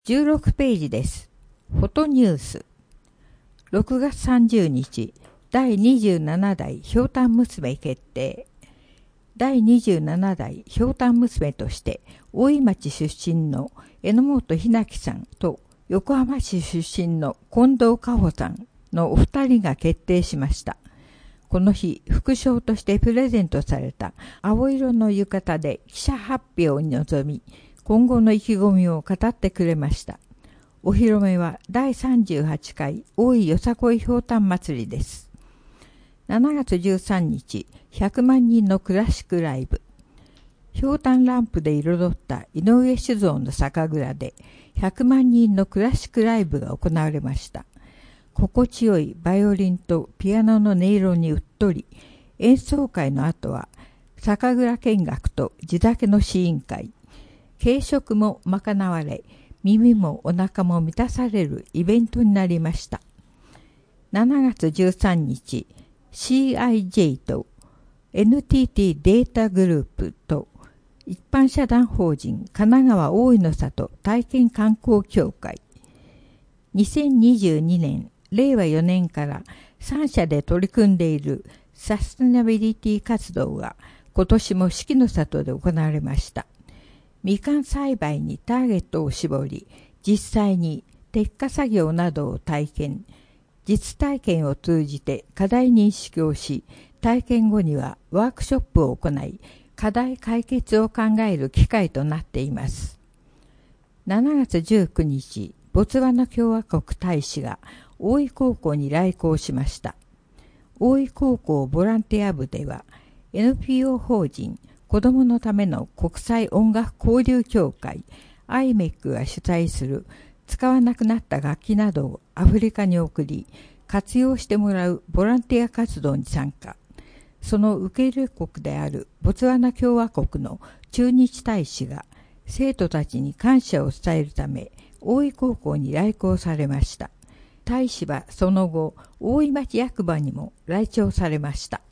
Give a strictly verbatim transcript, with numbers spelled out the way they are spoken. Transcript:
じゅうろくページです。フォトニュース。ろくがつさんじゅうにち、だいにじゅうななだいひょうたん娘決定。だいにじゅうななだいひょうたん娘として、大井町出身の榎本ひなきさんと横浜市出身の近藤果歩さんのお二人が決定しました。この日、副賞としてプレゼントされた青色の浴衣で記者発表に臨み、今後の意気込みを語ってくれました。お披露目はだいさんじゅうはちかい大井よさこいひょうたん祭りです。しちがつじゅうさんにち、ひゃくまんにんのクラシックライブ。ひょうたんランプで彩った井上酒造の酒蔵でひゃくまんにんのクラシックライブが行われました。心地よいバイオリンとピアノの音色にうっとり、演奏会の後は酒蔵見学と地酒の試飲会、軽食も賄われ、耳もお腹も満たされるイベントになりました。しちがつじゅうさんにち、シーアイジェイ と エヌティーティー データグループと一般社団法人神奈川大井の里体験観光協会、にせんにじゅうにねん、れいわよねんからさんしゃで取り組んでいるサステナビリティ活動が今年も四季の里で行われました。みかん栽培にターゲットを絞り、実際に摘果作業などを体験、実体験を通じて課題認識をし、体験後にはワークショップを行い、課題解決を考える機会となっています。しちがつじゅうくにち、ボツワナ共和国大使が大井高校に来校しました。大井高校ボランティア部では、エヌピーオー 法人子どものための国際音楽交流協会 アイメック が主催する使わなくなった楽器などをアフリカに送り活用してもらうボランティア活動に参加。その受け入れ国であるボツワナ共和国の駐日大使が生徒たちに感謝を伝えるため大井高校に来校されました。大使はその後大井町役場にも来庁されました。